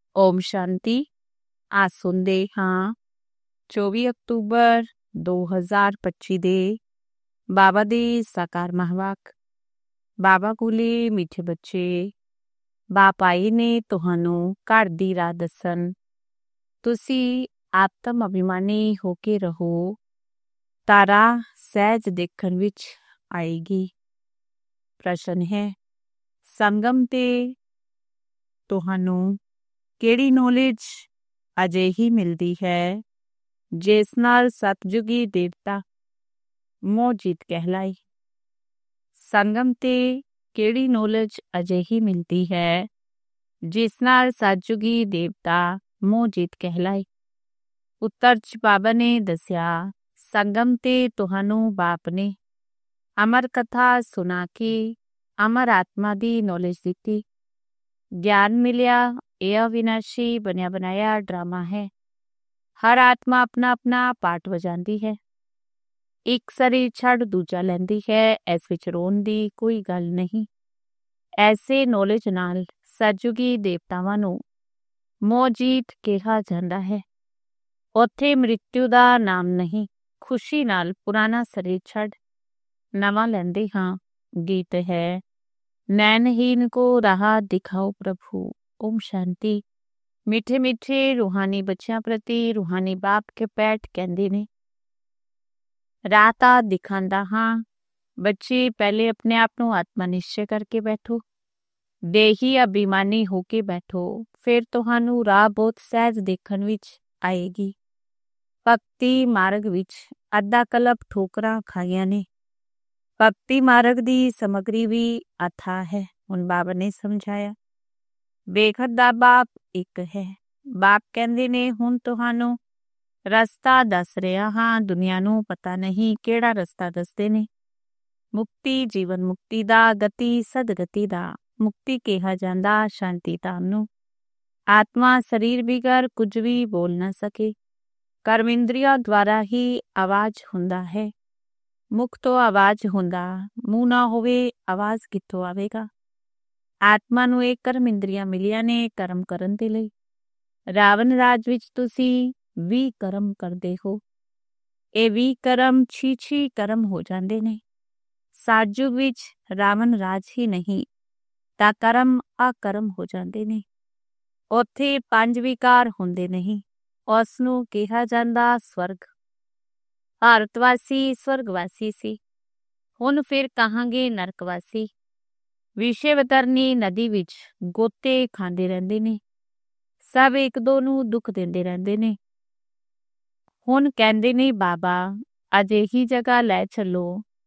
ਓਮ ਸ਼ਾਂਤੀ। ਆ ਸੁਣਦੇ ਹਾਂ 24 ਅਕਤੂਬਰ 2025 ਦੇ ਬਾਬਾ ਦੇ ਸਾਕਾਰ ਮਹਾਵਾਕ। ਬਾਬਾ ਕੋਲੇ ਮਿੱਠੇ ਬੱਚੇ, ਬਾਪ ਆਏ ਨੇ ਤੁਹਾਨੂੰ ਘਰ ਦੀ ਰਾਹ ਦੱਸਣ। ਤੁਸੀਂ ਆਤਮ ਅਭਿਮਾਨੀ ਹੋ ਕੇ ਰਹੋ ਤਾਂ ਰਾਹ ਸਹਿਜ ਦੇਖਣ ਵਿੱਚ ਆਏਗੀ। ਪ੍ਰਸ਼ਨ ਹੈ, ਸੰਗਮ ਤੇ ਤੁਹਾਨੂੰ ਕਿਹੜੀ ਨੌਲੇਜ ਅਜਿਹੀ ਮਿਲਦੀ ਹੈ ਜਿਸ ਨਾਲ ਸਤਜੁਗੀ ਦੇਵਤਾ ਮੋਹਿਤ ਕਹਿਲਾਏ। ਸੰਗਮ ਤੇ ਕਿਹੜੀ ਨੌਲੇਜ ਅਜਿਹੀ ਮਿਲਦੀ ਹੈ ਜਿਸ ਨਾਲ ਸਤਜੁਗੀ ਦੇਵਤਾ ਮੋਹਿਤ ਕਹਿਲਾਏ। ਉੱਤਰ 'ਚ ਬਾਬਾ ਨੇ ਦੱਸਿਆ, ਸੰਗਮ ਤੇ ਤੁਹਾਨੂੰ ਬਾਪ ਨੇ ਅਮਰ ਕਥਾ ਸੁਣਾ ਕੇ ਅਮਰ ਆਤਮਾ ਦੀ ਨੌਲੇਜ ਦਿੱਤੀ। ਗਿਆਨ ਮਿਲਿਆ ਇਹ ਅਵਿਨਾਸ਼ੀ ਬਣਿਆ ਬਣਾਇਆ ਡਰਾਮਾ ਹੈ। ਹਰ ਆਤਮਾ ਆਪਣਾ ਆਪਣਾ ਪਾਰਟ ਵਜਾਉਂਦੀ ਹੈ। ਇੱਕ ਸਰੀਰ ਛੱਡ ਦੂਜਾ ਲੈਂਦੀ ਹੈ। ਇਸ ਵਿੱਚ ਰੋਣ ਦੀ ਕੋਈ ਗੱਲ ਨਹੀਂ। ਐਸੇ ਨੌਲੇਜ ਨਾਲ ਸਤਜੁਗੀ ਦੇਵਤਾਵਾਂ ਨੂੰ ਮੋਹਿਤ ਕਿਹਾ ਜਾਂਦਾ ਹੈ। ਉੱਥੇ ਮ੍ਰਿਤਿੂ ਦਾ ਨਾਮ ਨਹੀਂ। ਖੁਸ਼ੀ ਨਾਲ ਪੁਰਾਣਾ ਸਰੀਰ ਛੱਡ ਨਵਾਂ ਲੈਂਦੇ ਹਾਂ। ਗੀਤ ਹੈ, ਨੈਣਹੀਨ ਕੋ ਰਾਹ ਦਿਖਾਓ ਪ੍ਰਭੂ। ਓਮ ਸ਼ਾਂਤੀ। ਮਿੱਠੇ ਮਿੱਠੇ ਰੂਹਾਨੀ ਬੱਚਿਆਂ ਪ੍ਰਤੀ ਰੂਹਾਨੀ ਬਾਪ ਕੇ ਪੈਟ ਕਹਿੰਦੇ ਨੇ, ਰਾਹ ਤਾਂ ਦਿਖਾਉਂਦਾ ਹਾਂ। ਬੱਚੇ ਪਹਿਲੇ ਆਪਣੇ ਆਪ ਨੂੰ ਆਤਮਾ ਨਿਸ਼ਚੈ ਕਰਕੇ ਬੈਠੋ, ਦੇਹੀ ਅਭਿਮਾਨੀ ਹੋ ਕੇ ਬੈਠੋ, ਫਿਰ ਤੁਹਾਨੂੰ ਰਾਹ ਬਹੁਤ ਸਹਿਜ ਦੇਖਣ ਵਿੱਚ ਆਏਗੀ। ਭਗਤੀ ਮਾਰਗ ਵਿੱਚ ਅੱਧਾ ਕਲਪ ਠੋਕਰਾਂ ਖਾਈਆਂ ਨੇ। ਭਗਤੀ ਮਾਰਗ ਦੀ ਸਮੱਗਰੀ ਵੀ ਅਥਾਹ ਹੈ। ਹੁਣ ਬਾਬਾ ਨੇ ਸਮਝਾਇਆ, ਬੇਖਤ ਦਾ ਬਾਪ ਇੱਕ ਹੈ। ਬਾਪ ਕਹਿੰਦੇ ਨੇ, ਹੁਣ ਤੁਹਾਨੂੰ ਰਸਤਾ ਦੱਸ ਰਿਹਾ ਹਾਂ। ਦੁਨੀਆ ਨੂੰ ਪਤਾ ਨਹੀਂ ਕਿਹੜਾ ਰਸਤਾ ਦੱਸਦੇ ਨੇ। ਮੁਕਤੀ, ਜੀਵਨ ਮੁਕਤੀ ਦਾ, ਗਤੀ ਸਦਗਤੀ ਦਾ। ਮੁਕਤੀ ਕਿਹਾ ਜਾਂਦਾ ਸ਼ਾਂਤੀ ਧਾਮ ਨੂੰ। ਆਤਮਾ ਸਰੀਰ ਬਿਗਰ ਕੁਝ ਵੀ ਬੋਲ ਨਾ ਸਕੇ। ਕਰਮ ਇੰਦਰੀਆਂ ਦੁਆਰਾ ਹੀ ਆਵਾਜ਼ ਹੁੰਦਾ ਹੈ। ਮੁਖ ਤੋਂ ਆਵਾਜ਼ ਹੁੰਦਾ, ਮੂੰਹ ਨਾ ਹੋਵੇ ਆਵਾਜ਼ ਕਿੱਥੋਂ ਆਵੇਗਾ। ਆਤਮਾ ਨੂੰ ਇਹ ਕਰਮ ਇੰਦਰੀਆਂ ਮਿਲੀਆਂ ਨੇ ਕਰਮ ਕਰਨ ਦੇ ਲਈ। ਰਾਵਣ ਰਾਜ ਵਿੱਚ ਤੁਸੀਂ 20 ਕਰਮ ਕਰਦੇ ਹੋ। ਇਹ 20 ਕਰਮ 6 ਕਰਮ ਹੋ ਜਾਂਦੇ ਨੇ। ਸਤਜੁਗ ਵਿੱਚ ਰਾਵਣ ਰਾਜ ਹੀ ਨਹੀਂ ਤਾਂ ਕਰਮ ਅਕਰਮ ਹੋ ਜਾਂਦੇ ਨੇ। ਉੱਥੇ 5 ਵਿਕਾਰ ਹੁੰਦੇ ਨਹੀਂ। ਉਸ ਨੂੰ ਕਿਹਾ ਜਾਂਦਾ ਸਵਰਗ। ਭਾਰਤਵਾਸੀ ਸਵਰਗਵਾਸੀ ਸੀ, ਹੁਣ ਫਿਰ ਕਹਾਂਗੇ ਨਰਕਵਾਸੀ। ਵਿਸ਼ੇਵਤਰਨੀ ਨਦੀ ਵਿੱਚ ਗੋਤੇ ਖਾਂਦੇ ਰਹਿੰਦੇ ਨੇ। ਸਭ ਇੱਕ ਦੋ ਨੂੰ ਦੁੱਖ ਦਿੰਦੇ ਰਹਿੰਦੇ ਨੇ। ਹੁਣ ਕਹਿੰਦੇ ਨੇ, ਬਾਬਾ ਅਜਿਹੀ ਜਗ੍ਹਾ ਲੈ ਚੱਲੋ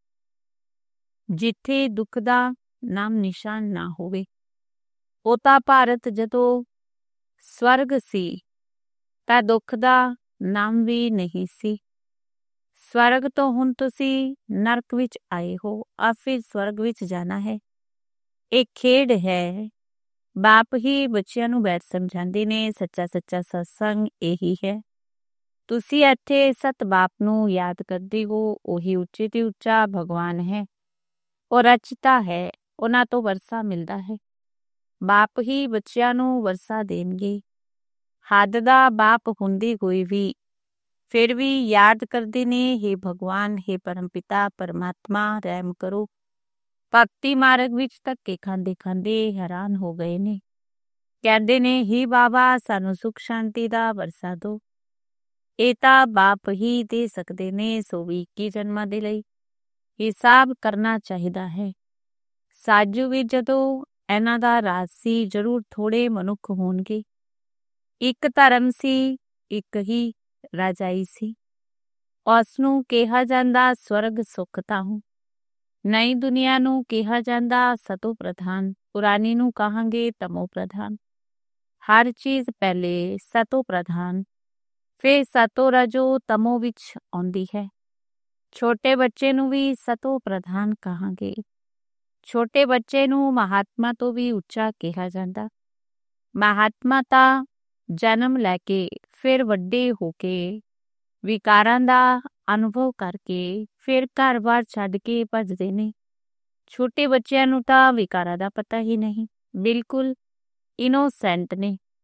ਜਿੱਥੇ ਦੁੱਖ ਦਾ ਨਾਮ ਨਿਸ਼ਾਨ ਨਾ ਹੋਵੇ। ਉਹ ਤਾਂ ਭਾਰਤ ਜਦੋਂ ਸਵਰਗ ਸੀ ਤਾਂ ਦੁੱਖ ਦਾ ਨਾਮ ਵੀ ਨਹੀਂ ਸੀ। ਸਵਰਗ ਤੋਂ ਹੁਣ ਤੁਸੀਂ ਨਰਕ ਵਿੱਚ ਆਏ ਹੋ, ਆ ਫਿਰ ਸਵਰਗ ਵਿੱਚ ਜਾਣਾ ਹੈ। ਇਹ ਖੇਡ ਹੈ। ਬਾਪ ਹੀ ਬੱਚਿਆਂ ਨੂੰ ਬੈਠ ਸਮਝਾਉਂਦੇ ਨੇ। ਸੱਚਾ ਸੱਚਾ ਸਤਸੰਗ ਇਹੀ ਹੈ। ਤੁਸੀਂ ਇੱਥੇ ਸਤ ਬਾਪ ਨੂੰ ਯਾਦ ਕਰਦੇ ਹੋ। ਉਹੀ ਉੱਚੇ ਤੇ ਉੱਚਾ ਭਗਵਾਨ ਹੈ। ਉਹ ਰਚਤਾ ਹੈ, ਉਹਨਾਂ ਤੋਂ ਵਰਸਾ ਮਿਲਦਾ ਹੈ। ਬਾਪ ਹੀ ਬੱਚਿਆਂ ਨੂੰ ਵਰਸਾ ਦੇਣਗੇ। ਹੱਦ ਦਾ ਬਾਪ ਹੁੰਦੇ ਹੋਏ ਵੀ ਫਿਰ ਵੀ ਯਾਦ ਕਰਦੇ ਨੇ, ਹੇ ਭਗਵਾਨ, ਹੇ ਪਰਮ ਪਿਤਾ ਪਰਮਾਤਮਾ ਰਹਿਮ ਕਰੋ। ਭਗਤੀ ਮਾਰਗ ਵਿੱਚ ਧੱਕੇ ਖਾਂਦੇ ਖਾਂਦੇ ਹੈਰਾਨ ਹੋ ਗਏ ਨੇ। ਕਹਿੰਦੇ ਨੇ, ਹੀ ਬਾਬਾ ਸਾਨੂੰ ਸੁਖ ਸ਼ਾਂਤੀ ਦਾ ਵਰਸਾ ਦੋ। ਇਹ ਤਾਂ ਬਾਪ ਹੀ ਦੇ ਸਕਦੇ ਨੇ। ਸੋ ਵੀ 21 ਜਨਮਾਂ ਦੇ ਲਈ ਹਿਸਾਬ ਕਰਨਾ ਚਾਹੀਦਾ ਹੈ। ਸਾਜੂ ਵੀ ਜਦੋਂ ਇਹਨਾਂ ਦਾ ਰਾਜ ਸੀ, ਜ਼ਰੂਰ ਥੋੜੇ ਮਨੁੱਖ ਹੋਣਗੇ। ਇੱਕ ਧਰਮ ਸੀ, ਇੱਕ ਹੀ ਰਾਜਾਈ ਸੀ। ਉਸ ਨੂੰ ਕਿਹਾ ਜਾਂਦਾ ਸਵਰਗ ਸੁਖ ਤਾਹੂ। ਨਈ ਦੁਨੀਆ ਨੂੰ ਕਿਹਾ ਜਾਂਦਾ ਸਤੋ ਪ੍ਰਧਾਨ। ਪੁਰਾਣੀ ਨੂੰ ਕਹਾਂਗੇ ਤਮੋ ਪ੍ਰਧਾਨ। ਹਰ ਚੀਜ਼ ਪਹਿਲੇ ਸਤੋ ਪ੍ਰਧਾਨ, ਫਿਰ ਸਤੋ ਰਜੋ ਤਮੋ ਵਿੱਚ ਆਉਂਦੀ ਹੈ। ਛੋਟੇ ਬੱਚੇ ਨੂੰ ਵੀ ਸਤੋ ਪ੍ਰਧਾਨ ਕਹਾਂਗੇ। ਛੋਟੇ ਬੱਚੇ ਨੂੰ ਮਹਾਤਮਾ ਤੋਂ ਵੀ ਉੱਚਾ ਕਿਹਾ ਜਾਂਦਾ। ਮਹਾਤਮਾ ਤਾਂ ਜਨਮ ਲੈ ਕੇ ਫਿਰ ਵੱਡੇ ਹੋ ਕੇ ਵਿਕਾਰਾਂ ਦਾ ਅਨੁਭਵ ਕਰਕੇ ਫਿਰ ਘਰ-ਬਾਰ ਛੱਡ ਕੇ ਭੱਜਦੇ ਨੇ। ਛੋਟੇ ਬੱਚਿਆਂ ਨੂੰ ਤਾਂ ਵਿਕਾਰਾਂ ਦਾ ਪਤਾ ਹੀ ਨਹੀਂ, ਬਿਲਕੁਲ ਇਨੋਸੈਂਟ ਨੇ।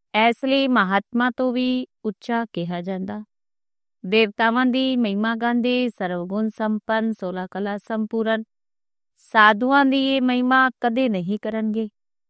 ਇਸ ਲਈ ਮਹਾਤਮਾ ਤੋਂ ਵੀ ਉੱਚਾ ਕਿਹਾ ਜਾਂਦਾ। ਦੇਵਤਾਵਾਂ ਦੀ ਮਹਿਮਾ ਗਾਉਂਦੇ ਸਰਵਗੁਣ ਸੰਪੰਨ 16 ਕਲਾ ਸੰਪੂਰਨ ਸਾਧੂਆਂ ਦੀ ਇਹ ਮਹਿਮਾ ਕਦੇ ਨਹੀਂ ਕਰਨਗੇ।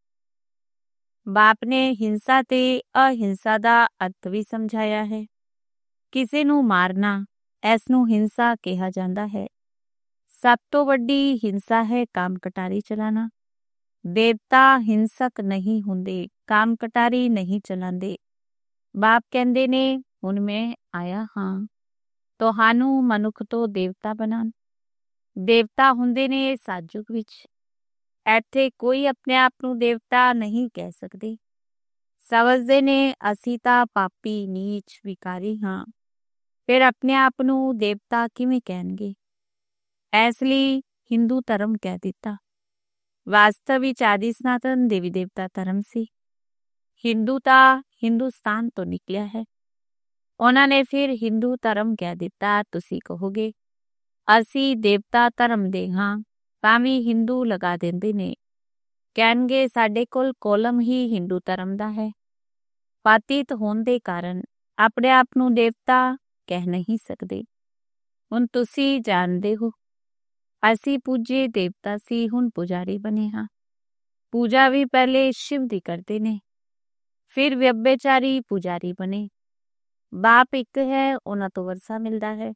ਬਾਪ ਨੇ ਹਿੰਸਾ ਤੇ ਅਹਿੰਸਾ ਦਾ ਅਰਥ ਵੀ ਸਮਝਾਇਆ ਹੈ। ਕਿਸੇ ਨੂੰ ਮਾਰਨਾ, ਇਸ ਨੂੰ ਹਿੰਸਾ ਕਿਹਾ ਜਾਂਦਾ ਹੈ। ਸਭ ਤੋਂ ਵੱਡੀ ਹਿੰਸਾ ਹੈ ਕਾਮ ਕਟਾਰੀ ਚਲਾਣਾ। ਦੇਵਤਾ ਹਿੰਸਕ ਨਹੀਂ ਹੁੰਦੇ, ਕਾਮ ਕਟਾਰੀ ਨਹੀਂ ਚਲਾਉਂਦੇ। ਬਾਪ ਕਹਿੰਦੇ ਨੇ ਹੁਣ ਮੈਂ ਆਇਆ ਹਾਂ ਤੁਹਾਨੂੰ ਮਨੁੱਖ ਤੋਂ ਦੇਵਤਾ ਬਣਾਉਣ। ਦੇਵਤਾ ਹੁੰਦੇ ਨੇ ਸਤਿਯੁਗ ਵਿੱਚ। ਇੱਥੇ ਕੋਈ ਆਪਣੇ ਆਪ ਨੂੰ ਦੇਵਤਾ ਨਹੀਂ ਕਹਿ ਸਕਦੇ। ਸਮਝਦੇ ਨੇ ਅਸੀਂ ਤਾਂ ਪਾਪੀ ਨੀਚ ਵਿਕਾਰੀ ਹਾਂ, ਫਿਰ ਆਪਣੇ ਆਪ ਨੂੰ ਦੇਵਤਾ ਕਿਵੇਂ ਕਹਿਣਗੇ। ਇਸ ਲਈ ਹਿੰਦੂ ਧਰਮ ਕਹਿ ਦਿੱਤਾ। ਵਾਸਤਵ ਵਿੱਚ ਆਦਿ ਸਨਾਤਨ ਦੇਵੀ ਦੇਵਤਾ ਧਰਮ ਸੀ। ਹਿੰਦੂ ਤਾਂ ਹਿੰਦੁਸਤਾਨ ਤੋਂ ਨਿਕਲਿਆ ਹੈ। ਉਹਨਾਂ ਨੇ ਫਿਰ ਹਿੰਦੂ ਧਰਮ ਕਹਿ ਦਿੱਤਾ। ਤੁਸੀਂ ਕਹੋਗੇ ਅਸੀਂ ਦੇਵਤਾ ਧਰਮ ਦੇ ਹਾਂ, ਭਾਵੇਂ ਹਿੰਦੂ ਲਗਾ ਦਿੰਦੇ ਨੇ। ਕਹਿਣਗੇ ਸਾਡੇ ਕੋਲ ਕੋਲਮ ਹੀ ਹਿੰਦੂ ਧਰਮ ਦਾ ਹੈ। ਪਤਿਤ ਹੋਣ ਦੇ ਕਾਰਨ ਆਪਣੇ ਆਪ ਨੂੰ ਦੇਵਤਾ ਕਹਿ ਨਹੀਂ ਸਕਦੇ। ਹੁਣ ਤੁਸੀਂ ਜਾਣਦੇ ਹੋ ਅਸੀਂ ਪੂਜੇ ਦੇਵਤਾ ਸੀ, ਹੁਣ ਪੁਜਾਰੀ ਬਣੇ ਹਾਂ। ਪੂਜਾ ਵੀ ਪਹਿਲੇ ਸ਼ਿਵ ਦੀ ਕਰਦੇ ਨੇ, ਫਿਰ ਵਿਅਭਿਚਾਰੀ ਪੁਜਾਰੀ ਬਣੇ। ਬਾਪ ਇੱਕ ਹੈ, ਉਹਨਾਂ ਤੋਂ ਵਰਸਾ ਮਿਲਦਾ ਹੈ।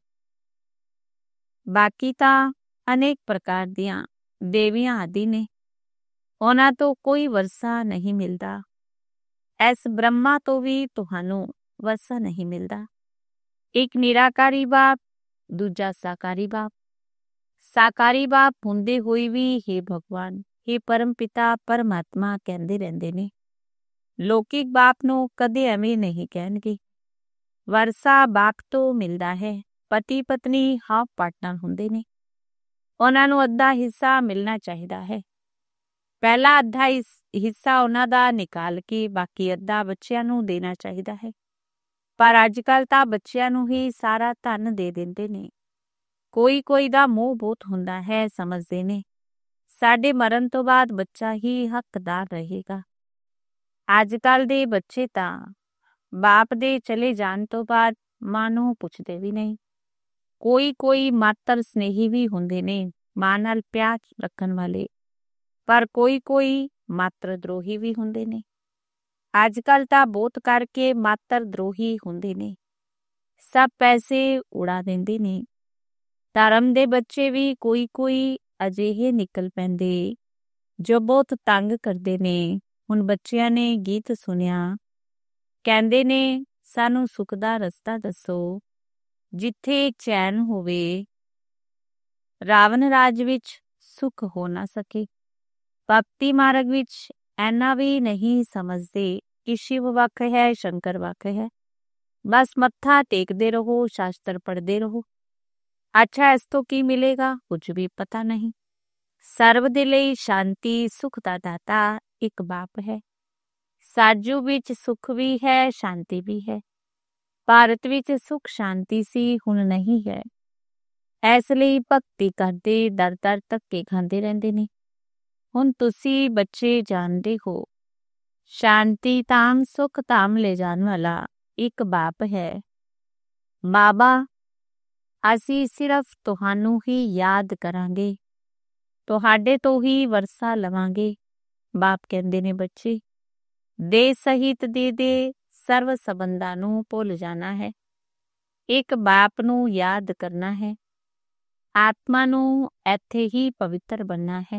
ਬਾਕੀ ਤਾਂ ਅਨੇਕ ਪ੍ਰਕਾਰ ਦੀਆਂ ਦੇਵੀਆਂ ਆਦਿ ਨੇ, ਉਹਨਾਂ ਤੋਂ ਕੋਈ ਵਰਸਾ ਨਹੀਂ ਮਿਲਦਾ। ਇਸ ਬ੍ਰਹਮਾ ਤੋਂ ਵੀ ਤੁਹਾਨੂੰ ਵਰਸਾ ਨਹੀਂ ਮਿਲਦਾ। ਇੱਕ ਨਿਰਾਕਾਰੀ ਬਾਪ, ਦੂਜਾ ਸਾਕਾਰੀ ਬਾਪ। ਸਾਕਾਰੀ ਬਾਪ ਹੁੰਦੇ ਹੋਏ ਵੀ ਹੇ ਭਗਵਾਨ, ਹੇ ਪਰਮ ਪਿਤਾ ਪਰਮਾਤਮਾ ਕਹਿੰਦੇ ਰਹਿੰਦੇ ਨੇ। ਲੌਕਿਕ ਬਾਪ ਨੂੰ ਕਦੇ ਐਵੇਂ ਨਹੀਂ ਕਹਿਣਗੇ। ਵਰਸਾ ਬਾਪ ਤੋਂ ਮਿਲਦਾ ਹੈ। ਪਤੀ ਪਤਨੀ ਹਾਫ ਪਾਰਟਨਰ ਹੁੰਦੇ ਨੇ, ਉਹਨਾਂ ਨੂੰ ਅੱਧਾ ਹਿੱਸਾ ਮਿਲਣਾ ਚਾਹੀਦਾ ਹੈ। ਪਹਿਲਾ ਅੱਧਾ ਹਿੱਸਾ ਉਹਨਾਂ ਦਾ ਨਿਕਾਲ ਕੇ ਬਾਕੀ ਅੱਧਾ ਬੱਚਿਆਂ ਨੂੰ ਦੇਣਾ ਚਾਹੀਦਾ ਹੈ। ਪਰ ਅੱਜ ਕੱਲ੍ਹ ਤਾਂ ਬੱਚਿਆਂ ਨੂੰ ਹੀ ਸਾਰਾ ਧਨ ਦੇ ਦਿੰਦੇ ਨੇ। ਕੋਈ ਦਾ ਮੋਹ ਬਹੁਤ ਹੁੰਦਾ ਹੈ, ਸਮਝਦੇ ਨੇ ਸਾਡੇ ਮਰਨ ਤੋਂ ਬਾਅਦ ਬੱਚਾ ਹੀ ਹੱਕਦਾਰ ਰਹੇਗਾ। ਅੱਜ ਕੱਲ੍ਹ ਦੇ ਬੱਚੇ ਤਾਂ ਬਾਪ ਦੇ ਚਲੇ ਜਾਣ ਤੋਂ ਬਾਅਦ ਮਾਂ ਨੂੰ ਪੁੱਛਦੇ ਵੀ ਨਹੀਂ। ਕੋਈ ਮਾਤਰ ਸਨੇਹੀ ਵੀ ਹੁੰਦੇ ਨੇ, ਮਾਂ ਨਾਲ ਪਿਆਰ ਰੱਖਣ ਵਾਲੇ, ਪਰ ਕੋਈ ਮਾਤਰ ਦਰੋਹੀ ਵੀ ਹੁੰਦੇ ਨੇ। ਅੱਜ ਕੱਲ੍ਹ ਤਾਂ ਬਹੁਤ ਕਰਕੇ ਮਾਤਰ ਦਰੋਹੀ ਹੁੰਦੇ ਨੇ, ਸਭ ਪੈਸੇ ਉਡਾ ਦਿੰਦੇ ਨੇ। ਧਰਮ ਦੇ ਬੱਚੇ ਵੀ ਕੋਈ ਅਜਿਹੇ ਨਿਕਲ ਪੈਂਦੇ ਜੋ ਬਹੁਤ ਤੰਗ ਕਰਦੇ ਨੇ। ਹੁਣ ਬੱਚਿਆਂ ਨੇ ਗੀਤ ਸੁਣਿਆ, ਕਹਿੰਦੇ ਨੇ ਸਾਨੂੰ ਸੁੱਖ ਦਾ ਰਸਤਾ ਦੱਸੋ, ਜਿੱਥੇ ਚੈਨ ਹੋਵੇ। ਰਾਵਣ ਰਾਜ ਵਿੱਚ ਸੁੱਖ ਹੋ ਨਾ ਸਕੇ। ਭਗਤੀ ਮਾਰਗ ਵਿੱਚ ਐਨਾ ਵੀ ਨਹੀਂ ਸਮਝਦੇ ਕਿ ਸ਼ਿਵ ਵੱਖ ਹੈ, ਸ਼ੰਕਰ ਵੱਖ ਹੈ। ਬਸ ਮੱਥਾ ਟੇਕਦੇ ਰਹੋ, ਸ਼ਾਸਤਰ ਪੜ੍ਹਦੇ ਰਹੋ। ਅੱਛਾ, ਇਸ ਤੋਂ ਕੀ ਮਿਲੇਗਾ? ਕੁਝ ਵੀ ਪਤਾ ਨਹੀਂ। ਸਰਬ ਦੇ ਲਈ ਸ਼ਾਂਤੀ ਸੁੱਖ ਦਾ ਦਾਤਾ ਇੱਕ ਬਾਪ ਹੈ। ਸਾਜੂ ਵਿੱਚ ਸੁੱਖ ਵੀ ਹੈ, ਸ਼ਾਂਤੀ ਵੀ ਹੈ। ਭਾਰਤ ਵਿੱਚ ਸੁੱਖ ਸ਼ਾਂਤੀ ਸੀ, ਹੁਣ ਨਹੀਂ ਹੈ। ਇਸ ਲਈ ਭਗਤੀ ਕਰਦੇ ਦਰ ਧੱਕੇ ਖਾਂਦੇ ਰਹਿੰਦੇ ਨੇ। ਹੁਣ ਤੁਸੀਂ ਬੱਚੇ ਜਾਣਦੇ ਹੋ, ਸ਼ਾਂਤੀ ਧਾਮ ਸੁੱਖ ਧਾਮ ਲੈ ਜਾਣ ਵਾਲਾ ਇੱਕ ਬਾਪ ਹੈ। ਬਾਬਾ, ਅਸੀਂ ਸਿਰਫ ਤੁਹਾਨੂੰ ਹੀ ਯਾਦ ਕਰਾਂਗੇ, ਤੁਹਾਡੇ ਤੋਂ ਹੀ ਵਰਸਾ ਲਵਾਂਗੇ। ਬਾਪ ਕਹਿੰਦੇ ਨੇ ਬੱਚੇ ਦੇ ਸਹਿਤ ਦੇ ਸਰਵ ਸੰਬੰਧਾਂ ਨੂੰ ਭੁੱਲ ਜਾਣਾ ਹੈ। ਇੱਕ ਬਾਪ ਨੂੰ ਯਾਦ ਕਰਨਾ ਹੈ। ਆਤਮਾ ਨੂੰ ਇੱਥੇ ਹੀ ਪਵਿੱਤਰ ਬਣਨਾ ਹੈ।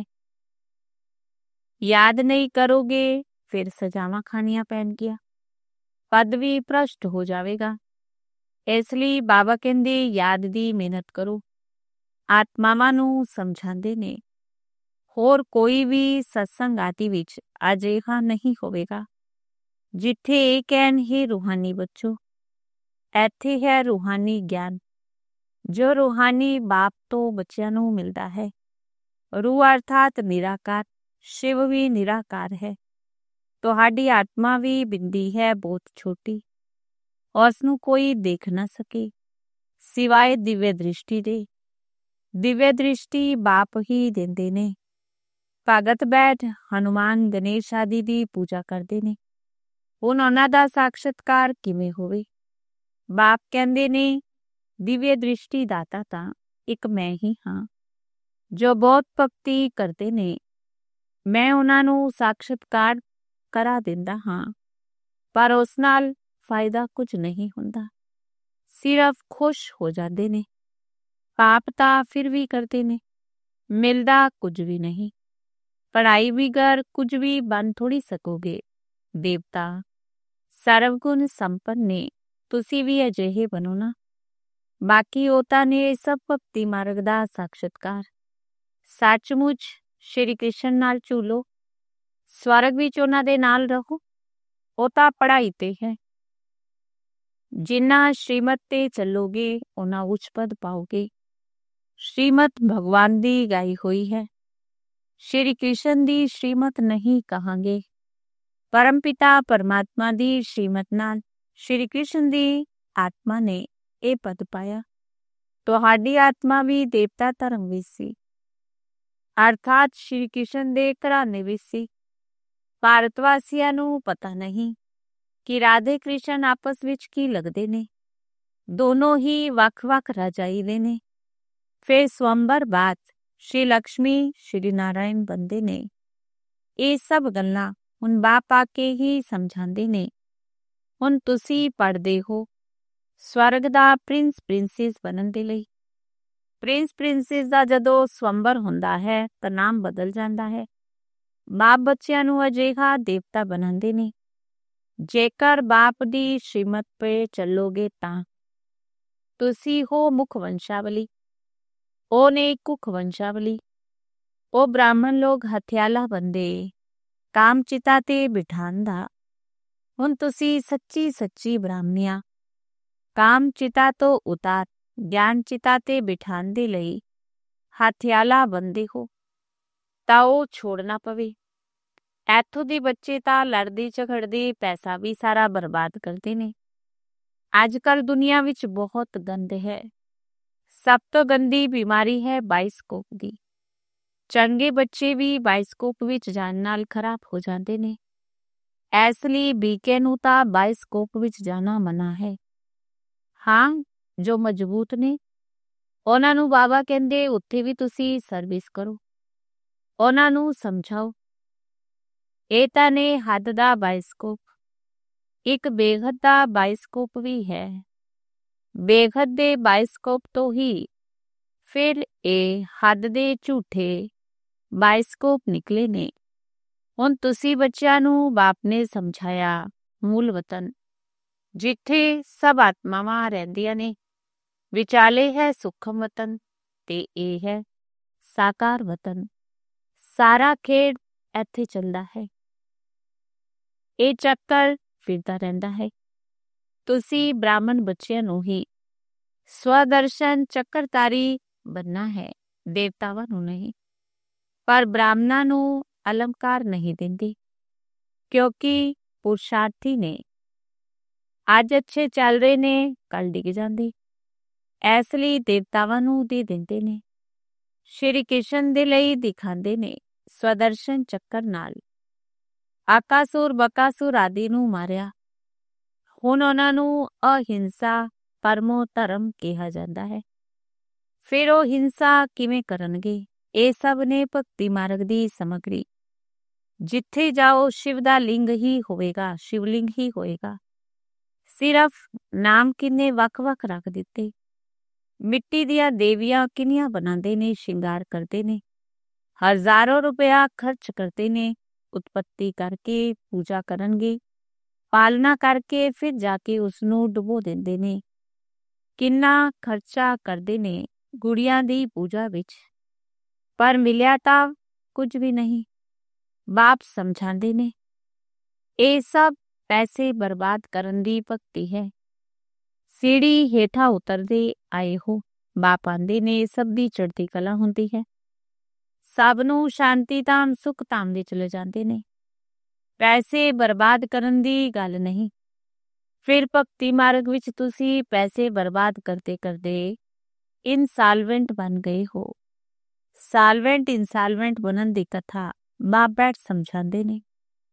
ਯਾਦ ਨਹੀਂ ਕਰੋਗੇ ਫਿਰ ਸਜ਼ਾਵਾਂ ਖਾਣੀਆਂ ਪੈਣਗੀਆਂ, ਪਦ ਵੀ ਭ੍ਰਸ਼ਟ ਹੋ ਜਾਵੇਗਾ। ਇਸ ਲਈ ਬਾਬਾ ਕਹਿੰਦੇ ਯਾਦ ਦੀ ਮਿਹਨਤ ਕਰੋ। ਆਤਮਾਵਾਂ ਨੂੰ ਸਮਝਾਉਂਦੇ ਨੇ। ਹੋਰ ਕੋਈ ਵੀ ਸਤਸੰਗ ਆਦਿ ਵਿੱਚ ਅਜਿਹਾ ਨਹੀਂ ਹੋਵੇਗਾ ਜਿੱਥੇ ਇਹ ਕਹਿਣ ਹੀ ਰੂਹਾਨੀ ਬੱਚੋ। ਇੱਥੇ ਹੈ ਰੂਹਾਨੀ ਗਿਆਨ, ਜੋ ਰੂਹਾਨੀ ਬਾਪ ਤੋਂ ਬੱਚਿਆਂ ਨੂੰ ਮਿਲਦਾ ਹੈ। ਰੂਹ ਅਰਥਾਤ ਨਿਰਾਕਾਰ, ਸ਼ਿਵ ਵੀ ਨਿਰਾਕਾਰ ਹੈ। ਤੁਹਾਡੀ ਆਤਮਾ ਵੀ ਬਿੰਦੀ ਹੈ, ਬਹੁਤ ਛੋਟੀ, ਉਸ ਨੂੰ ਕੋਈ ਦੇਖ ਨਾ ਸਕੇ ਸਿਵਾਏ ਦਿਵਯ ਦ੍ਰਿਸ਼ਟੀ ਦੇ। ਦਿਵਯ ਦ੍ਰਿਸ਼ਟੀ ਬਾਪ ਹੀ ਦਿੰਦੇ ਨੇ। ਭਗਤ ਬੈਠ ਹਨੂਮਾਨ ਗਣੇਸ਼ ਆਦਿ ਦੀ ਪੂਜਾ ਕਰਦੇ ਨੇ। ਹੁਣ ਉਹਨਾਂ ਦਾ ਸਾਖਸ਼ਾਤਕਾਰ ਕਿਵੇਂ ਹੋਵੇ? ਬਾਪ ਕਹਿੰਦੇ ਨੇ ਦਿਵਯ ਦ੍ਰਿਸ਼ਟੀ ਦਾਤਾ ਤਾਂ ਇੱਕ ਮੈਂ ਹੀ ਹਾਂ। ਜੋ ਬਹੁਤ ਭਗਤੀ ਕਰਦੇ ਨੇ ਮੈਂ ਉਹਨਾਂ ਨੂੰ ਸਾਖਸ਼ਾਤਕਾਰ ਕਰਾ ਦਿੰਦਾ ਹਾਂ, ਪਰ ਉਸ ਨਾਲ ਫਾਇਦਾ ਕੁਝ ਨਹੀਂ ਹੁੰਦਾ, ਸਿਰਫ ਖੁਸ਼ ਹੋ ਜਾਂਦੇ ਨੇ। ਪਾਪ ਤਾਂ ਫਿਰ ਵੀ ਕਰਦੇ ਨੇ, ਮਿਲਦਾ ਕੁਝ ਵੀ ਨਹੀਂ। ਪੜ੍ਹਾਈ ਬਿਗਰ ਕੁਝ ਵੀ ਬਣ ਥੋੜੀ ਸਕੋਗੇ। ਦੇਵਤਾ ਸਰਵਗੁਣ ਸੰਪੰਨ ਨੇ, ਤੁਸੀਂ ਵੀ ਅਜਿਹੇ ਬਣੋ ਨਾ। ਬਾਕੀ ਔਰਤਾਂ ਨੇ ਸਭ ਭਗਤੀ ਮਾਰਗ ਦਾ ਸਾਖਸ਼ਾਤਕਾਰ। ਸੱਚਮੁੱਚ ਸ਼੍ਰੀ ਕ੍ਰਿਸ਼ਨ ਨਾਲ ਝੂਲੋ, ਸਵਰਗ ਵਿੱਚ ਉਹਨਾਂ ਦੇ ਨਾਲ ਰਹੋ। ਉਹ ਤਾਂ ਪੜ੍ਹਾਈ ਤੇ ਹੈ। ਜਿੰਨਾ ਸ਼੍ਰੀਮਤ ਤੇ ਚੱਲੋਗੇ ਉਹਨਾਂ ਉੱਚ ਪਦ ਪਾਓਗੇ। ਸ਼੍ਰੀਮਤ ਭਗਵਾਨ ਦੀ ਗਾਈ ਹੋਈ ਹੈ, ਸ਼੍ਰੀ ਕ੍ਰਿਸ਼ਨ ਦੀ ਸ਼੍ਰੀਮਤ ਨਹੀਂ ਕਹਾਂਗੇ। ਪਰਮ ਪਿਤਾ ਪਰਮਾਤਮਾ ਦੀ ਸ਼੍ਰੀਮਤ ਨਾਲ ਸ਼੍ਰੀ ਕ੍ਰਿਸ਼ਨ ਦੀ ਆਤਮਾ ਨੇ ਇਹ ਪਦ ਪਾਇਆ। ਤੁਹਾਡੀ ਆਤਮਾ ਵੀ ਦੇਵਤਾ ਧਰਮ ਵਿੱਚ ਸੀ, ਅਰਥਾਤ ਸ਼੍ਰੀ ਕ੍ਰਿਸ਼ਨ ਦੇ ਘਰਾਣੇ ਵਿੱਚ ਸੀ। ਭਾਰਤ ਵਾਸੀਆਂ ਨੂੰ ਪਤਾ ਨਹੀਂ ਕਿ ਰਾਧੇ ਕ੍ਰਿਸ਼ਨ ਆਪਸ ਵਿੱਚ ਕੀ ਲੱਗਦੇ ਨੇ। ਦੋਨੋਂ ਹੀ ਵੱਖ-ਵੱਖ ਰਜਾਈ ਦੇ ਨੇ। ਫਿਰ ਸਵੰਬਰ ਬਾਅਦ ਸ਼੍ਰੀ ਲਕਸ਼ਮੀ ਸ਼੍ਰੀ ਨਾਰਾਇਣ ਬਣਦੇ ਨੇ। ਇਹ ਸਭ ਗੱਲਾਂ ਹੁਣ ਬਾਪ ਆ ਕੇ ਹੀ ਸਮਝਾਉਂਦੇ ਨੇ। ਹੁਣ ਤੁਸੀਂ ਪੜ੍ਹਦੇ ਹੋ ਸਵਰਗ ਦਾ ਪ੍ਰਿੰਸ ਪ੍ਰਿੰਸੈਸ ਬਣਨ ਦੇ ਲਈ। ਪ੍ਰਿੰਸ ਪ੍ਰਿੰਸੈਸ ਦਾ ਜਦੋਂ ਸਵੰਬਰ ਹੁੰਦਾ ਹੈ ਤਾਂ ਨਾਮ ਬਦਲ ਜਾਂਦਾ ਹੈ। ਬਾਪ ਬੱਚਿਆਂ ਨੂੰ ਅਜਿਹਾ ਦੇਵਤਾ ਬਣਾਉਂਦੇ ਨੇ। ਜੇਕਰ ਬਾਪ ਦੀ ਸ਼੍ਰੀਮਤ 'ਤੇ ਚੱਲੋਗੇ ਤਾਂ ਤੁਸੀਂ ਹੋ ਮੁੱਖ ਵੰਸ਼ਾਵਲੀ, ਉਹ ਨੇ ਕੁੱਖ ਵੰਸ਼ਾਵਲੀ। ਉਹ ਬ੍ਰਾਹਮਣ ਲੋਕ ਹਥਿਆਲਾ ਬੰਦੇ ਕਾਮ ਚਿਤਾ ਤੇ ਬਿਠਾਉਣ ਦਾ। ਹੁਣ ਤੁਸੀਂ ਸੱਚੀ ਸੱਚੀ ਬ੍ਰਾਹਮਣੀਆਂ ਕਾਮ ਚਿਤਾ ਤੋਂ ਉਤਾਰ ਗਿਆਨ ਚਿਤਾ ਤੇ ਬਿਠਾਉਣ ਦੇ ਲਈ ਹਥਿਆਲਾ ਬੰਦੇ ਹੋ ਤਾਂ ਉਹ ਛੋੜਨਾ ਪਵੇ। ਇੱਥੋਂ ਦੇ ਬੱਚੇ ਤਾਂ ਲੜਦੇ ਝਗੜਦੇ ਪੈਸਾ ਵੀ ਸਾਰਾ ਬਰਬਾਦ ਕਰਦੇ ਨੇ। ਅੱਜ ਕੱਲ੍ਹ ਦੁਨੀਆ ਵਿੱਚ ਬਹੁਤ ਗੰਦ ਹੈ। ਸਭ ਤੋਂ ਗੰਦੀ ਬਿਮਾਰੀ ਹੈ ਬਾਇਸਕੋਪ ਦੀ। ਚੰਗੇ ਬੱਚੇ ਵੀ ਬਾਇਸਕੋਪ ਵਿੱਚ ਜਾਣ ਨਾਲ ਖਰਾਬ ਹੋ ਜਾਂਦੇ ਨੇ। ਇਸ ਲਈ ਬੀਕੇ ਨੂੰ ਤਾਂ ਬਾਇਸਕੋਪ ਵਿੱਚ ਜਾਣਾ ਮਨਾ ਹੈ। ਹਾਂ, ਜੋ ਮਜ਼ਬੂਤ ਨੇ ਉਹਨਾਂ ਨੂੰ ਬਾਬਾ ਕਹਿੰਦੇ ਉੱਥੇ ਵੀ ਤੁਸੀਂ ਸਰਵਿਸ ਕਰੋ, ਉਹਨਾਂ ਨੂੰ ਸਮਝਾਓ। ਇਹ ਤਾਂ ਨੇ ਹੱਦ ਦਾ ਬਾਇਸਕੋਪ। ਇੱਕ ਬੇਹੱਦ ਦਾ ਬਾਇਸਕੋਪ ਵੀ ਹੈ। ਬੇਹੱਦ ਦੇ ਬਾਇਸਕੋਪ ਤੋਂ ਹੀ ਫਿਰ ਇਹ ਹੱਦ ਦੇ ਝੂਠੇ ਬਾਇਸਕੋਪ ਨਿਕਲੇ ਨੇ। ਹੁਣ ਤੁਸੀਂ ਬੱਚਿਆਂ ਨੂੰ ਬਾਪ ਨੇ ਸਮਝਾਇਆ ਮੂਲ ਵਤਨ, ਜਿੱਥੇ ਸਭ ਆਤਮਾਵਾਂ ਰਹਿੰਦੀਆਂ ਨੇ, ਵਿਚਾਲੇ ਹੈ ਸੂਖਮ ਵਤਨ ਤੇ ਇਹ ਹੈ ਸਾਕਾਰ ਵਤਨ। ਸਾਰਾ ਖੇਡ ਇੱਥੇ ਚੱਲਦਾ ਹੈ। ਇਹ ਚੱਕਰ ਫਿਰਦਾ ਰਹਿੰਦਾ ਹੈ। ਤੁਸੀਂ ਬ੍ਰਾਹਮਣ ਬੱਚਿਆਂ ਨੂੰ ਹੀ ਸਵਦਰਸ਼ਨ ਚੱਕਰਧਾਰੀ ਬਣਨਾ ਹੈ, ਦੇਵਤਾਵਾਂ ਨੂੰ ਨਹੀਂ। ਪਰ ਬ੍ਰਾਹਮਣਾਂ ਨੂੰ ਅਲੰਕਾਰ ਨਹੀਂ ਦਿੰਦੀ, ਕਿਉਂਕਿ ਪੁਰਸ਼ਾਰਥੀ ਨੇ। ਅੱਜ ਅੱਛੇ ਚੱਲ ਰਹੇ ਨੇ, ਕੱਲ ਡਿੱਗ ਜਾਂਦੇ। ਇਸ ਲਈ ਦੇਵਤਾਵਾਂ ਨੂੰ ਦੇ ਦਿੰਦੇ ਨੇ। ਸ਼੍ਰੀ ਕ੍ਰਿਸ਼ਨ ਦੇ ਲਈ ਦਿਖਾਉਂਦੇ ਨੇ ਸਵਦਰਸ਼ਨ ਚੱਕਰ ਨਾਲ। ਆਕਾਸੁਰ ਬਕਾਸੁਰ ਆਦਿ ਨੂੰ ਮਾਰਿਆ। ਹੁਣ ਉਹਨਾਂ ਨੂੰ ਅਹਿੰਸਾ ਪਰਮੋ ਧਰਮ ਕਿਹਾ ਜਾਂਦਾ ਹੈ। ਫਿਰ ਉਹ ਹਿੰਸਾ ਕਿਵੇਂ ਕਰਨਗੇ? ਇਹ ਸਭ ਨੇ ਭਗਤੀ ਮਾਰਗ ਦੀ ਸਮੱਗਰੀ। ਜਿੱਥੇ ਜਾਓ ਸ਼ਿਵ ਦਾ ਲਿੰਗ ਹੀ ਹੋਵੇਗਾ, ਸ਼ਿਵਲਿੰਗ ਹੀ ਹੋਏਗਾ। ਸਿਰਫ ਨਾਮ ਕਿੰਨੇ ਵੱਖ-ਵੱਖ ਰੱਖ ਦਿੱਤੇ। ਮਿੱਟੀ ਦੀਆਂ ਦੇਵੀਆਂ ਕਿੰਨੀਆਂ ਬਣਾਉਂਦੇ ਨੇ, ਸ਼ਿੰਗਾਰ ਕਰਦੇ ਨੇ। ਹਜ਼ਾਰਾਂ ਰੁਪਇਆ ਖਰਚ ਕਰਦੇ ਨੇ। ਉਤਪੱਤੀ ਕਰਕੇ ਪੂਜਾ ਕਰਨਗੇ, ਪਾਲਣਾ ਕਰਕੇ ਫਿਰ ਜਾ ਕੇ ਉਸਨੂੰ ਡੁਬੋ ਦਿੰਦੇ ਨੇ। ਕਿੰਨਾ ਖਰਚਾ ਕਰਦੇ ਨੇ ਗੁੜੀਆਂ ਦੀ ਪੂਜਾ ਵਿੱਚ, ਪਰ ਮਿਲਿਆ ਤਾਂ ਕੁਝ ਵੀ ਨਹੀਂ। ਬਾਪ ਸਮਝਾਉਂਦੇ ਨੇ ਇਹ ਸਭ ਪੈਸੇ ਬਰਬਾਦ ਕਰਨ ਦੀ ਭਗਤੀ ਹੈ। ਸੀੜੀ ਹੇਠਾਂ ਉਤਰਦੇ ਆਏ ਹੋ। ਬਾਪ ਆਂਦੇ ਨੇ ਸਭ ਦੀ ਚੜ੍ਹਦੀ ਕਲਾ ਹੁੰਦੀ ਹੈ। ਸਭ ਨੂੰ ਸ਼ਾਂਤੀ ਧਾਮ ਸੁਖ ਧਾਮ ਦੇ ਚਲੇ ਜਾਂਦੇ ਨੇ। ਪੈਸੇ ਬਰਬਾਦ ਕਰਨ ਦੀ ਗੱਲ ਨਹੀਂ। ਫਿਰ ਭਗਤੀ ਮਾਰਗ ਵਿੱਚ ਤੁਸੀਂ ਪੈਸੇ ਬਰਬਾਦ ਕਰਦੇ ਕਰਦੇ ਇਨਸਾਲਵੈਂਟ ਬਣ ਗਏ ਹੋ। ਸਾਲਵੈਂਟ ਇਨਸਾਲਵੈਂਟ ਬਣਨ ਦੀ ਕਥਾ ਬਾਪ ਬੈਠ ਸਮਝਾਉਂਦੇ ਨੇ।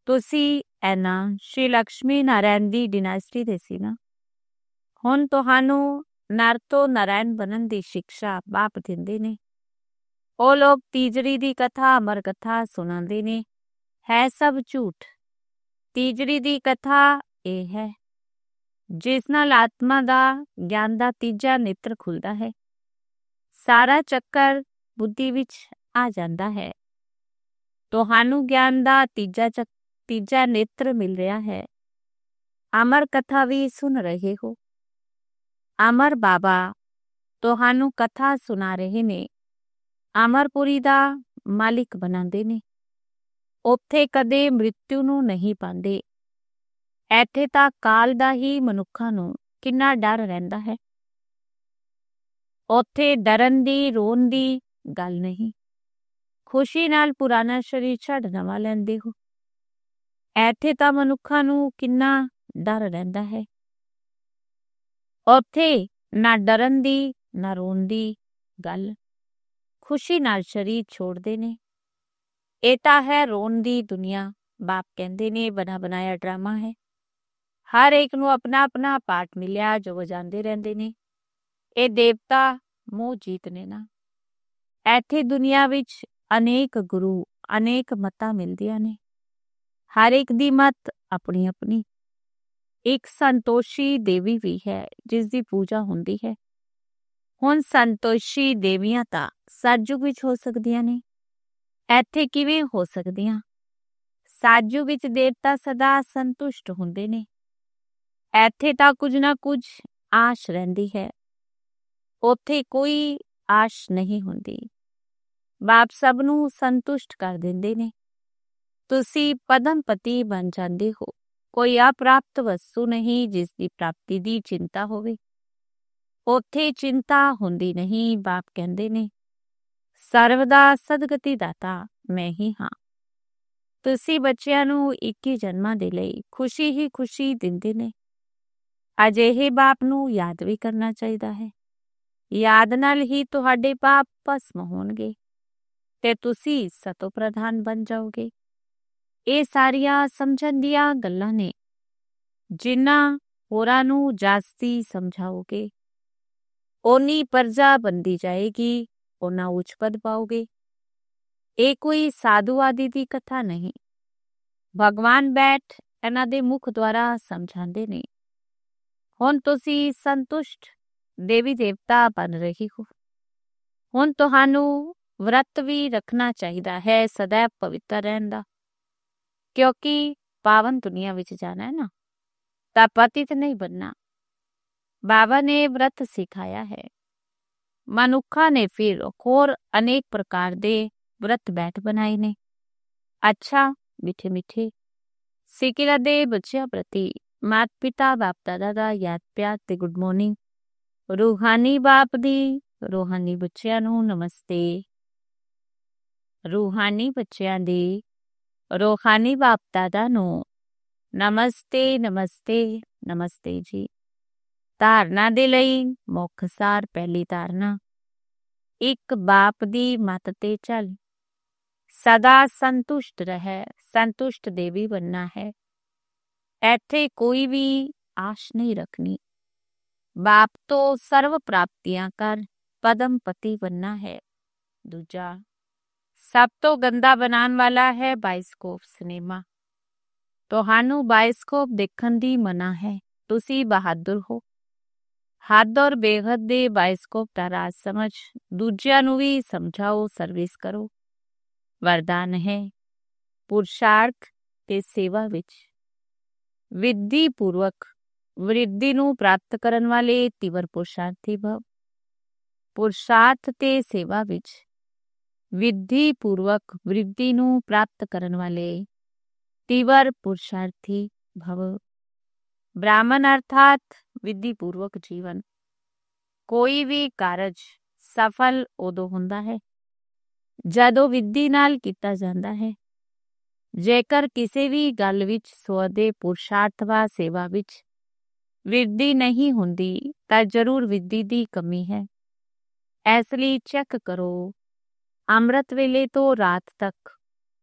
ਤੁਸੀਂ ਇਹਨਾਂ ਸ਼੍ਰੀ ਲక్ష్ਮੀ ਨਾਰਾਇਣ ਦੀ ਡਿਨਾਸਟੀ ਦੇ ਸੀ ਨਾ। ਹੁਣ ਤੁਹਾਨੂੰ ਨਰ ਤੋਂ ਨਾਰਾਇਣ ਬਣਨ ਦੀ ਸਿੱਖਿਆ ਬਾਪ ਦਿੰਦੇ ਨੇ। ਉਹ ਲੋਕ ਤੀਜੜੀ ਦੀ ਕਥਾ ਅਮਰ ਕਥਾ ਸੁਣਾਉਂਦੇ ਨੇ, ਹੈ ਸਭ ਝੂਠ। ਤੀਜੜੀ ਦੀ ਕਥਾ ਇਹ ਹੈ ਜਿਸ ਨਾਲ ਆਤਮਾ ਦਾ ਗਿਆਨ ਦਾ ਤੀਜਾ ਨੇਤਰ ਖੁੱਲਦਾ ਹੈ। ਸਾਰਾ ਚੱਕਰ ਬੁੱਧੀ ਵਿੱਚ ਆ ਜਾਂਦਾ ਹੈ। ਤੁਹਾਨੂੰ ਗਿਆਨ ਦਾ ਤੀਜਾ ਨੇਤਰ ਮਿਲ ਰਿਹਾ ਹੈ। ਅਮਰ ਕਥਾ ਵੀ ਸੁਣ ਰਹੇ ਹੋ। ਅਮਰ ਬਾਬਾ ਤੁਹਾਨੂੰ ਕਥਾ ਸੁਣਾ ਰਹੇ ਨੇ। ਅਮਰਪੁਰੀ ਦਾ ਮਾਲਿਕ ਬਣਾਉਂਦੇ ਨੇ। ਉੱਥੇ ਕਦੇ ਮ੍ਰਿਤੂ ਨੂੰ ਨਹੀਂ ਪਾਉਂਦੇ। ਇੱਥੇ ਤਾਂ ਕਾਲ ਦਾ ਹੀ ਮਨੁੱਖਾਂ ਨੂੰ ਕਿੰਨਾ ਡਰ ਰਹਿੰਦਾ ਹੈ। ਉੱਥੇ ਡਰਨ ਦੀ ਰੋਣ ਦੀ ਗੱਲ ਨਹੀਂ। ਖੁਸ਼ੀ ਨਾਲ ਪੁਰਾਣਾ ਸਰੀਰ ਛੱਡ ਨਵਾਂ ਲੈਂਦੇ ਹੋ। ਇੱਥੇ ਤਾਂ ਮਨੁੱਖਾਂ ਨੂੰ ਕਿੰਨਾ ਡਰ ਰਹਿੰਦਾ ਹੈ। ਉੱਥੇ ਨਾ ਡਰਨ ਦੀ ਨਾ ਰੋਣ ਦੀ ਗੱਲ। ਖੁਸ਼ੀ ਨਾਲ ਸਰੀਰ ਛੋੜਦੇ ਨੇ। ਇਹ ਤਾਂ ਹੈ ਰੋਣ ਦੀ ਦੁਨੀਆ। ਬਾਪ ਕਹਿੰਦੇ ਨੇ ਬਣਾ ਬਣਾਇਆ ਡਰਾਮਾ ਹੈ। ਹਰ ਇੱਕ ਨੂੰ ਆਪਣਾ ਆਪਣਾ ਪਾਠ ਮਿਲਿਆ ਜੋ ਵਜਾਉਂਦੇ ਰਹਿੰਦੇ ਨੇ। ਇਹ ਦੇਵਤਾ ਮੋਹ ਜੀਤ ਨੇ ਨਾ। ਇੱਥੇ ਦੁਨੀਆ ਵਿੱਚ ਅਨੇਕ ਗੁਰੂ ਅਨੇਕ ਮੱਤਾਂ ਮਿਲਦੀਆਂ ਨੇ। ਹਰ ਇੱਕ ਦੀ ਮੱਤ ਆਪਣੀ ਆਪਣੀ। ਇੱਕ ਸੰਤੋਸ਼ੀ ਦੇਵੀ ਵੀ ਹੈ ਜਿਸ ਦੀ ਪੂਜਾ ਹੁੰਦੀ ਹੈ। ਹੁਣ ਸੰਤੋਸ਼ੀ ਦੇਵੀਆਂ ਤਾਂ ਸਤਿਯੁਗ ਵਿੱਚ ਹੋ ਸਕਦੀਆਂ ਨੇ। ਇੱਥੇ ਕਿਵੇਂ ਹੋ ਸਕਦੀਆਂ? ਸਤਿਯੁਗ ਵਿੱਚ ਦੇਵਤਾ ਸਦਾ ਸੰਤੁਸ਼ਟ ਹੁੰਦੇ ਨੇ। ਇੱਥੇ ਤਾਂ ਕੁਝ ਨਾ ਕੁਝ ਆਸ਼ ਰਹਿੰਦੀ ਹੈ। ਉੱਥੇ ਕੋਈ ਆਸ਼ ਨਹੀਂ ਹੁੰਦੀ। ਬਾਪ ਸਭ ਨੂੰ ਸੰਤੁਸ਼ਟ ਕਰ ਦਿੰਦੇ ਨੇ। ਤੁਸੀਂ ਪਦਮਪਤੀ ਬਣ ਜਾਂਦੇ ਹੋ। ਕੋਈ ਅਪ੍ਰਾਪਤ ਵਸਤੂ ਨਹੀਂ ਜਿਸ ਦੀ ਪ੍ਰਾਪਤੀ ਦੀ ਚਿੰਤਾ ਹੋਵੇ। ਉੱਥੇ ਚਿੰਤਾ ਹੁੰਦੀ ਨਹੀਂ। ਬਾਪ ਕਹਿੰਦੇ ਨੇ ਸਰਵ ਦਾ ਸਦਗਤੀ ਦਾਤਾ ਮੈਂ ਹੀ ਹਾਂ। ਤੁਸੀਂ ਬੱਚਿਆਂ ਨੂੰ 21 ਜਨਮਾਂ ਦੇ ਲਈ ਖੁਸ਼ੀ ਹੀ ਖੁਸ਼ੀ ਦਿੰਦੇ ਨੇ। ਅਜਿਹੇ ਬਾਪ ਨੂੰ ਯਾਦ ਵੀ ਕਰਨਾ ਚਾਹੀਦਾ ਹੈ। ਯਾਦ ਨਾਲ ਹੀ ਤੁਹਾਡੇ ਪਾਪ ਭਸਮ ਹੋਣਗੇ ਤੇ ਤੁਸੀਂ ਸਤੋ ਪ੍ਰਧਾਨ ਬਣ ਜਾਓਗੇ। ਇਹ ਸਾਰੀਆਂ ਸਮਝਣ ਦੀਆਂ ਗੱਲਾਂ ਨੇ। ਜਿਨ੍ਹਾਂ ਹੋਰਾਂ ਨੂੰ ਜਾਸਤੀ ਸਮਝਾਓਗੇ ਓਨੀ ਪਰਜਾ ਬਣਦੀ ਜਾਏਗੀ, ਓਨਾ ਉੱਚ ਪਦ ਪਾਓਗੇ। ਇਹ ਕੋਈ ਸਾਧੂ ਆਦਿ ਦੀ ਕਥਾ ਨਹੀਂ। ਭਗਵਾਨ ਬੈਠ ਇਹਨਾਂ ਦੇ ਮੁਖ ਦੁਆਰਾ ਸਮਝਾਉਂਦੇ ਨੇ। ਹੁਣ ਤੁਸੀਂ ਸੰਤੁਸ਼ਟ ਦੇਵੀ ਦੇਵਤਾ ਬਣ ਰਹੇ ਹੋ। ਹੁਣ ਤੁਹਾਨੂੰ ਵਰਤ ਵੀ ਰੱਖਣਾ ਚਾਹੀਦਾ ਹੈ ਸदैव ਪਵਿੱਤਰ ਰਹਿਣ ਦਾ। ਕਿਉਂਕਿ ਪਾਵਨ ਦੁਨੀਆ ਵਿੱਚ ਜਾਣਾ ਹੈ ਨਾ, ਤਾਂ ਪਤਿਤ ਨਹੀਂ ਬਣਨਾ। ਬਾਬਾ ਨੇ ਵਰਤ ਸਿਖਾਇਆ ਹੈ। ਮਨੁੱਖਾਂ ਨੇ ਫਿਰ ਹੋਰ ਅਨੇਕ ਪ੍ਰਕਾਰ ਦੇ ਵਰਤ ਬੈਠ ਬਣਾਏ ਨੇ। ਅੱਛਾ ਮਿੱਠੇ ਮਿੱਠੇ ਸਿੱਕਿਲਾ ਦੇ ਬੱਚਿਆਂ ਪ੍ਰਤੀ ਮਾਤ ਪਿਤਾ ਬਾਪ ਦਾਦਾ ਦਾ ਯਾਦ ਪਿਆਰ ਤੇ ਗੁੱਡ ਮਾਰਨਿੰਗ। ਰੂਹਾਨੀ ਬਾਪ ਦੀ ਰੂਹਾਨੀ ਬੱਚਿਆਂ ਨੂੰ ਨਮਸਤੇ। ਰੂਹਾਨੀ ਬੱਚਿਆਂ ਦੀ ਰੂਹਾਨੀ ਬਾਪ ਦਾਦਾ ਨੂੰ ਨਮਸਤੇ ਨਮਸਤੇ ਨਮਸਤੇ ਜੀ। ਧਾਰਨਾ ਦੇ ਲਈ ਮੁੱਖ ਸਾਰ। ਪਹਿਲੀ ਧਾਰਨਾ, ਇੱਕ ਬਾਪ ਦੀ ਮੱਤ ਤੇ ਚੱਲ। ਸਦਾ ਸੰਤੁਸ਼ਟ ਰਹਿ। ਸੰਤੁਸ਼ਟ ਦੇਵੀ ਬਣਨਾ ਹੈ। ਇੱਥੇ ਕੋਈ ਵੀ ਆਸ਼ ਨਹੀਂ ਰੱਖਣੀ। ਬਾਪ ਤੋਂ ਸਰਵ ਪ੍ਰਾਪਤੀਆਂ ਕਰ ਪਦਮਪਤੀ ਬਣਨਾ ਹੈ। ਦੂਜਾ, ਸਭ ਤੋਂ ਗੰਦਾ ਬਣਾਉਣ ਵਾਲਾ ਹੈ ਬਾਇਸਕੋਪ ਸਿਨੇਮਾ। ਤੁਹਾਨੂੰ ਬਾਇਸਕੋਪ ਦੇਖਣ ਦੀ ਮਨਾ ਹੈ। ਤੁਸੀਂ ਬਹਾਦਰ ਹੋ। ਹੱਦ ਔਰ ਬੇਹੱਦ ਦੇ ਬਾਇਸਕੋਪ ਦਾ ਰਾਜ ਸਮਝ ਦੂਜਿਆਂ ਨੂੰ ਵੀ ਸਮਝਾਓ, ਸਰਵਿਸ ਕਰੋ। ਵਰਦਾਨ ਹੈ ਪੁਰਸ਼ਾਰਥ ਤੇ ਸੇਵਾ ਵਿੱਚ ਵਿਧੀ ਪੂਰਵਕ ਵਰਿੱਧੀ ਨੂੰ ਪ੍ਰਾਪਤ ਕਰਨ ਵਾਲੇ ਤੀਵਰ ਪੁਰਸ਼ਾਰਥੀ ਭਵ। ਪੁਰਸ਼ਾਰਥ ਤੇ ਸੇਵਾ ਵਿੱਚ ਵਿਧੀ ਪੂਰਵਕ ਵਰਿੱਧੀ ਨੂੰ ਪ੍ਰਾਪਤ ਕਰਨ ਵਾਲੇ ਤੀਵਰ ਪੁਰਸ਼ਾਰਥੀ ਭਵ। ਬ੍ਰਾਹਮਣ ਅਰਥਾਤ ਵਿਧੀ ਪੂਰਵਕ ਜੀਵਨ। ਕੋਈ ਵੀ ਕਾਰਜ ਸਫਲ ਉਦੋਂ ਹੁੰਦਾ ਹੈ ਜਦੋਂ ਵਿਧੀ ਨਾਲ ਕੀਤਾ ਜਾਂਦਾ ਹੈ। ਜੇਕਰ ਕਿਸੇ ਵੀ ਗੱਲ ਵਿੱਚ ਸਵਦੇ ਪੁਰਸ਼ਾਰਥ ਵਾ ਸੇਵਾ ਵਿੱਚ ਵਿਧੀ ਨਹੀਂ ਹੁੰਦੀ ਤਾਂ ਜ਼ਰੂਰ ਵਿਧੀ ਦੀ ਕਮੀ ਹੈ। ਇਸ ਲਈ ਚੈੱਕ ਕਰੋ। ਅੰਮ੍ਰਿਤ ਵੇਲੇ ਤੋਂ ਰਾਤ ਤੱਕ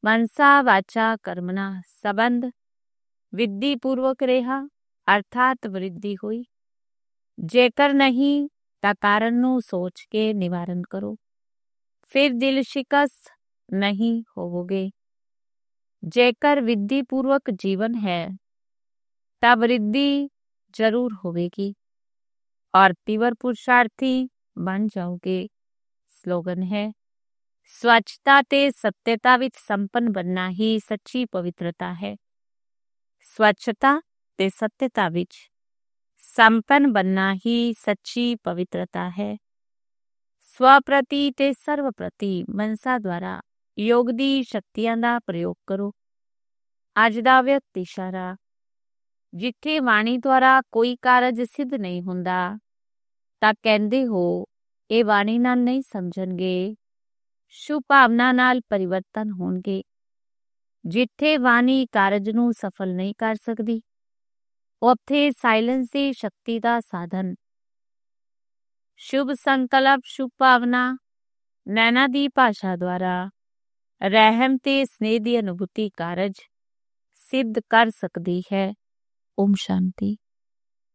ਮਨਸਾ ਵਾਚਾ ਕਰਮਨਾ ਸੰਬੰਧ ਵਿਧੀ ਪੂਰਵਕ ਰਿਹਾ ਅਰਥਾਤ ਵਰਿੱਧੀ ਹੋਈ। ਜੇਕਰ ਨਹੀਂ ਤਾਂ ਕਾਰਨ ਨੂੰ ਸੋਚ ਕੇ ਨਿਵਾਰਨ ਕਰੋ, ਫਿਰ ਦਿਲ ਸ਼ਿਕਸਤ ਨਹੀਂ ਹੋਵੋਗੇ। ਜੇਕਰ ਵਿਧੀ ਪੂਰਵਕ ਜੀਵਨ ਹੈ ਤਾਂ ਵਰਿੱਧੀ ਜ਼ਰੂਰ ਹੋਵੇਗੀ ਔਰ ਤੀਵਰ ਪੁਰਸ਼ਾਰਥੀ ਬਣ ਜਾਓਗੇ। ਸਲੋਗਨ ਹੈ, ਸਵੱਛਤਾ ਤੇ ਸੱਤਿਅਤਾ ਵਿੱਚ ਸੰਪੰਨ ਬਣਨਾ ਹੀ ਸੱਚੀ ਪਵਿੱਤਰਤਾ ਹੈ। ਸਵੱਛਤਾ ਤੇ ਸੱਤਿਅਤਾ ਵਿੱਚ ਸੰਪੰਨ ਬਣਨਾ ਹੀ ਸੱਚੀ ਪਵਿੱਤਰਤਾ ਹੈ। ਸਵ ਪ੍ਰਤੀ ਤੇ ਸਰਵ ਪ੍ਰਤੀ ਮਨਸਾ ਦੁਆਰਾ ਯੋਗ ਦੀ ਸ਼ਕਤੀਆਂ ਦਾ ਪ੍ਰਯੋਗ ਕਰੋ। ਅੱਜ ਦਾ ਵਿਅਕਤ ਇਸ਼ਾਰਾ, ਜਿੱਥੇ ਬਾਣੀ ਦੁਆਰਾ ਕੋਈ ਕਾਰਜ ਸਿੱਧ ਨਹੀਂ ਹੁੰਦਾ ਤਾਂ ਕਹਿੰਦੇ ਹੋ ਇਹ ਬਾਣੀ ਨਾਲ ਨਹੀਂ ਸਮਝਣਗੇ, ਸ਼ੁਭ ਭਾਵਨਾ ਨਾਲ ਪਰਿਵਰਤਨ ਹੋਣਗੇ। ਜਿੱਥੇ ਬਾਣੀ ਕਾਰਜ ਨੂੰ ਸਫਲ ਨਹੀਂ ਕਰ ਸਕਦੀ ਉੱਥੇ ਸਾਇਲੈਂਸ ਦੀ ਸ਼ਕਤੀ ਦਾ ਸਾਧਨ ਸ਼ੁਭ ਸੰਕਲਪ, ਸ਼ੁਭ ਭਾਵਨਾ, ਨੈਣਾ ਦੀ ਭਾਸ਼ਾ ਦੁਆਰਾ ਰਹਿਮ ਤੇ ਸਨੇਹ ਦੀ ਅਨੁਭੂਤੀ ਕਾਰਜ ਸਿੱਧ ਕਰ ਸਕਦੀ ਹੈ। ਓਮ ਸ਼ਾਂਤੀ।